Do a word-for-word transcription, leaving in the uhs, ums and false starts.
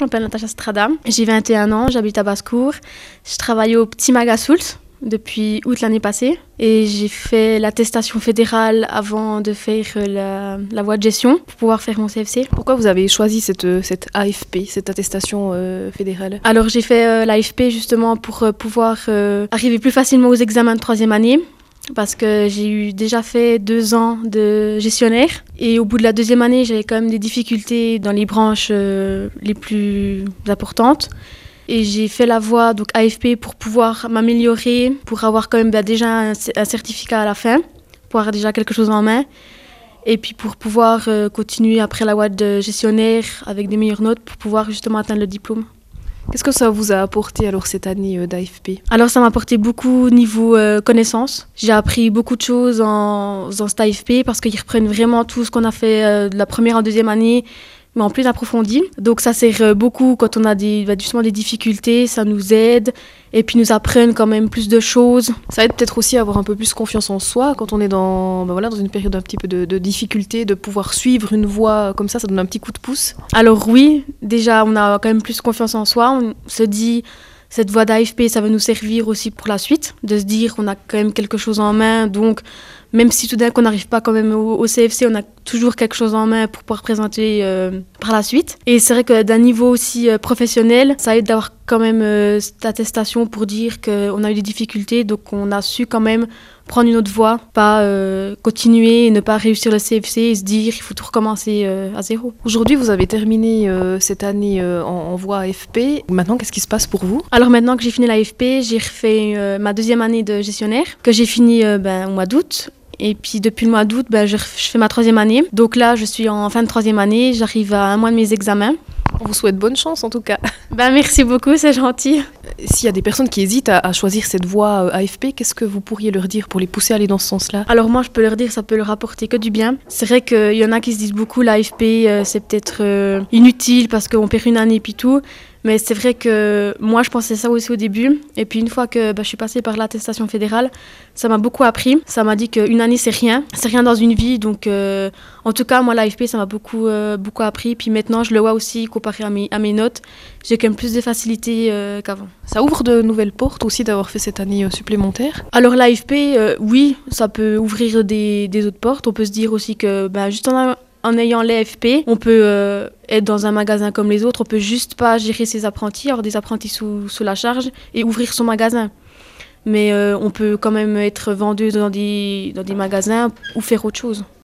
je m'appelle Natacha Strada, j'ai vingt et un ans, j'habite à Basse-Cour. Je travaille au Petit Maga Soult depuis août l'année passée et j'ai fait l'attestation fédérale avant de faire la, la voie de gestion pour pouvoir faire mon C F C. Pourquoi vous avez choisi cette, cette A F P, cette attestation euh, fédérale? Alors j'ai fait euh, l'A F P justement pour euh, pouvoir euh, arriver plus facilement aux examens de troisième année. Parce que j'ai eu déjà fait deux ans de gestionnaire et au bout de la deuxième année, j'avais quand même des difficultés dans les branches euh, les plus importantes. Et j'ai fait la voie donc A F P pour pouvoir m'améliorer, pour avoir quand même bah, déjà un, un certificat à la fin, pour avoir déjà quelque chose en main. Et puis pour pouvoir euh, continuer après la voie de gestionnaire avec des meilleures notes pour pouvoir justement atteindre le diplôme. Qu'est-ce que ça vous a apporté alors cette année euh, d'A F P? Alors ça m'a apporté beaucoup niveau euh, connaissances. J'ai appris beaucoup de choses en faisant cette A F P parce qu'ils reprennent vraiment tout ce qu'on a fait euh, de la première en deuxième année, mais en plus approfondi. Donc ça sert beaucoup quand on a des, bah, justement des difficultés, ça nous aide et puis nous apprennent quand même plus de choses. Ça aide peut-être aussi à avoir un peu plus confiance en soi quand on est dans, bah voilà, dans une période un petit peu de, de difficulté, de pouvoir suivre une voie comme ça, ça donne un petit coup de pouce. Alors oui, déjà on a quand même plus confiance en soi, on se dit cette voie d'A F P ça va nous servir aussi pour la suite, de se dire qu'on a quand même quelque chose en main, donc même si tout d'un coup on n'arrive pas quand même au, au C F C, on a toujours quelque chose en main pour pouvoir présenter euh, par la suite. Et c'est vrai que d'un niveau aussi euh, professionnel, ça aide d'avoir quand même euh, cette attestation pour dire qu'on a eu des difficultés, donc on a su quand même prendre une autre voie, pas euh, continuer et ne pas réussir le C F C et se dire qu'il faut tout recommencer euh, à zéro. Aujourd'hui, vous avez terminé euh, cette année euh, en, en voie A F P. Maintenant, qu'est-ce qui se passe pour vous? Alors maintenant que j'ai fini l'A F P, j'ai refait euh, ma deuxième année de gestionnaire, que j'ai fini euh, ben, au mois d'août. Et puis depuis le mois d'août, ben, je, je fais ma troisième année. Donc là, je suis en fin de troisième année, j'arrive à un mois de mes examens. On vous souhaite bonne chance en tout cas. Ben, merci beaucoup, c'est gentil. S'il y a des personnes qui hésitent à, à choisir cette voie A F P, qu'est-ce que vous pourriez leur dire pour les pousser à aller dans ce sens-là? Alors moi, je peux leur dire ça peut leur apporter que du bien. C'est vrai qu'il y en a qui se disent beaucoup l'A F P, euh, c'est peut-être euh, inutile parce qu'on perd une année et puis tout. Mais c'est vrai que moi, je pensais ça aussi au début. Et puis une fois que bah, je suis passée par l'attestation fédérale, ça m'a beaucoup appris. Ça m'a dit qu'une année, c'est rien. C'est rien dans une vie. Donc euh, en tout cas, moi, l'A F P, ça m'a beaucoup, euh, beaucoup appris. Puis maintenant, je le vois aussi comparé à mes, à mes notes. J'ai quand même plus de facilité euh, qu'avant. Ça ouvre de nouvelles portes aussi d'avoir fait cette année euh, supplémentaire? Alors l'A F P, euh, oui, ça peut ouvrir des, des autres portes. On peut se dire aussi que bah, juste en, en ayant l'A F P, on peut euh, être dans un magasin comme les autres. On peut juste pas gérer ses apprentis, avoir des apprentis sous, sous la charge et ouvrir son magasin. Mais euh, on peut quand même être vendeuse dans des, dans des magasins ou faire autre chose.